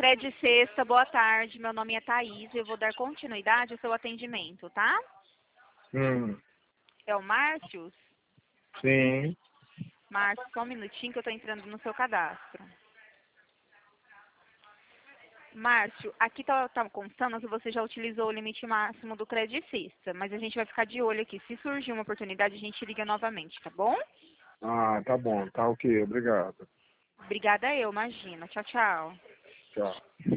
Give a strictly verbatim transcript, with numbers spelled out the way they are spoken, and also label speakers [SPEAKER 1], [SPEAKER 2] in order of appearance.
[SPEAKER 1] Cred Sexta, boa tarde. Meu nome é Thaís e eu vou dar continuidade ao seu atendimento, tá?
[SPEAKER 2] Hum,
[SPEAKER 1] É o Márcio?
[SPEAKER 2] sim.
[SPEAKER 1] Márcio, só um minutinho que eu tô entrando no seu cadastro. Márcio, aqui tá, tá constando que você já utilizou o limite máximo do Cred Sexta, mas a gente vai ficar de olho aqui. Se surgir uma oportunidade, a gente liga novamente, tá bom?
[SPEAKER 2] Ah, tá bom, tá ok, obrigado.
[SPEAKER 1] Obrigada eu, imagina. Tchau, tchau.
[SPEAKER 2] Tchau.